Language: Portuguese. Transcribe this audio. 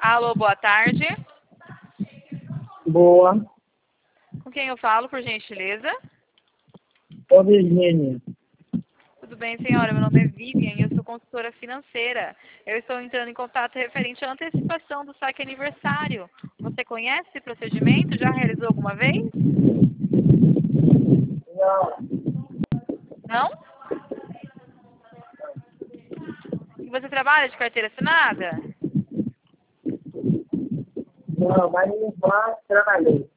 Alô, boa tarde. Boa. Com quem eu falo, por gentileza? Ô, Virgínia. Tudo bem, senhora? Meu nome é Vivian e eu sou consultora financeira. Eu estou entrando em contato referente à antecipação do saque aniversário. Você conhece esse procedimento? Já realizou alguma vez? Não, Não? E você trabalha de carteira assinada? não, mas não vai trabalhei.